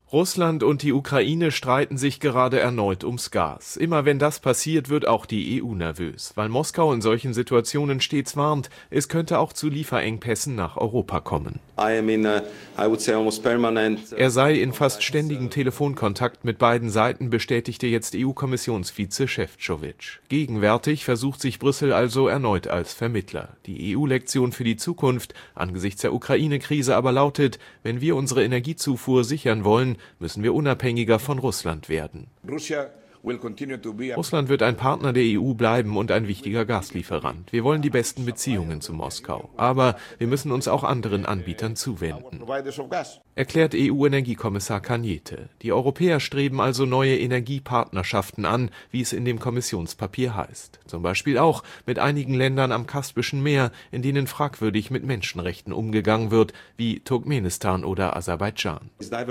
Russland und die Ukraine streiten sich gerade erneut ums Gas. Immer wenn das passiert, wird auch die EU nervös, weil Moskau in solchen Situationen stets warnt, es könnte auch zu Lieferengpässen nach Europa kommen. Er sei in fast ständigem Telefonkontakt mit beiden Seiten, bestätigte jetzt EU-Kommissionsvize Šefčovič. Gegenwärtig versucht sich Brüssel also erneut als Vermittler. Die EU-Lektion für die Zukunft angesichts der Ukraine-Krise aber lautet, wenn wir unsere Energiezufuhr sichern wollen, müssen wir unabhängiger von Russland werden. Russland wird ein Partner der EU bleiben und ein wichtiger Gaslieferant. Wir wollen die besten Beziehungen zu Moskau. Aber wir müssen uns auch anderen Anbietern zuwenden, erklärt EU-Energiekommissar Cañete. Die Europäer streben also neue Energiepartnerschaften an, wie es in dem Kommissionspapier heißt. Zum Beispiel auch mit einigen Ländern am Kaspischen Meer, in denen fragwürdig mit Menschenrechten umgegangen wird, wie Turkmenistan oder Aserbaidschan.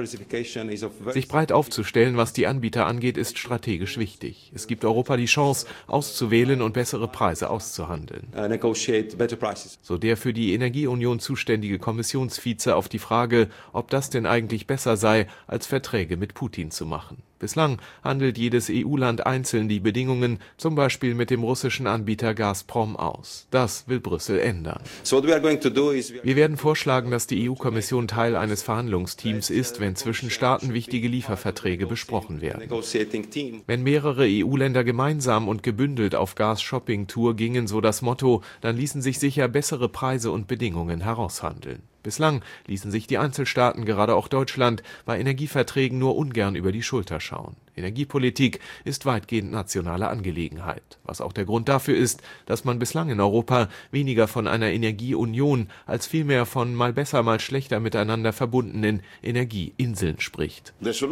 Sich breit aufzustellen, was die Anbieter angeht, ist strategisch wichtig. Es gibt Europa die Chance, auszuwählen und bessere Preise auszuhandeln. So der für die Energieunion zuständige Kommissionsvize auf die Frage, ob das denn eigentlich besser sei, als Verträge mit Putin zu machen. Bislang handelt jedes EU-Land einzeln die Bedingungen, zum Beispiel mit dem russischen Anbieter Gazprom aus. Das will Brüssel ändern. Wir werden vorschlagen, dass die EU-Kommission Teil eines Verhandlungsteams ist, wenn zwischen Staaten wichtige Lieferverträge besprochen werden. Wenn mehrere EU-Länder gemeinsam und gebündelt auf Gas-Shopping-Tour gingen, so das Motto, dann ließen sich sicher bessere Preise und Bedingungen heraushandeln. Bislang ließen sich die Einzelstaaten, gerade auch Deutschland, bei Energieverträgen nur ungern über die Schulter schauen. Energiepolitik ist weitgehend nationale Angelegenheit, was auch der Grund dafür ist, dass man bislang in Europa weniger von einer Energieunion als vielmehr von mal besser, mal schlechter miteinander verbundenen Energieinseln spricht.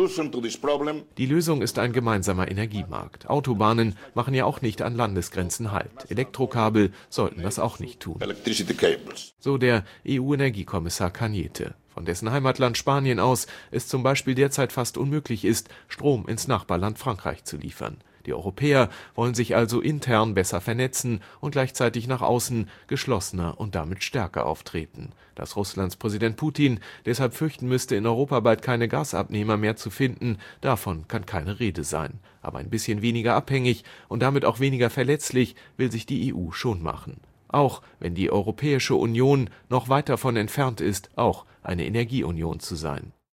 Die Lösung ist ein gemeinsamer Energiemarkt. Autobahnen machen ja auch nicht an Landesgrenzen Halt. Elektrokabel sollten das auch nicht tun. So der EU-Energiekommissar Cañete, von dessen Heimatland Spanien aus es zum Beispiel derzeit fast unmöglich ist, Strom ins Nachbarland Frankreich zu liefern. Die Europäer wollen sich also intern besser vernetzen und gleichzeitig nach außen geschlossener und damit stärker auftreten. Dass Russlands Präsident Putin deshalb fürchten müsste, in Europa bald keine Gasabnehmer mehr zu finden, davon kann keine Rede sein. Aber ein bisschen weniger abhängig und damit auch weniger verletzlich will sich die EU schon machen. Auch wenn die Europäische Union noch weit davon entfernt ist, auch eine Energieunion zu sein.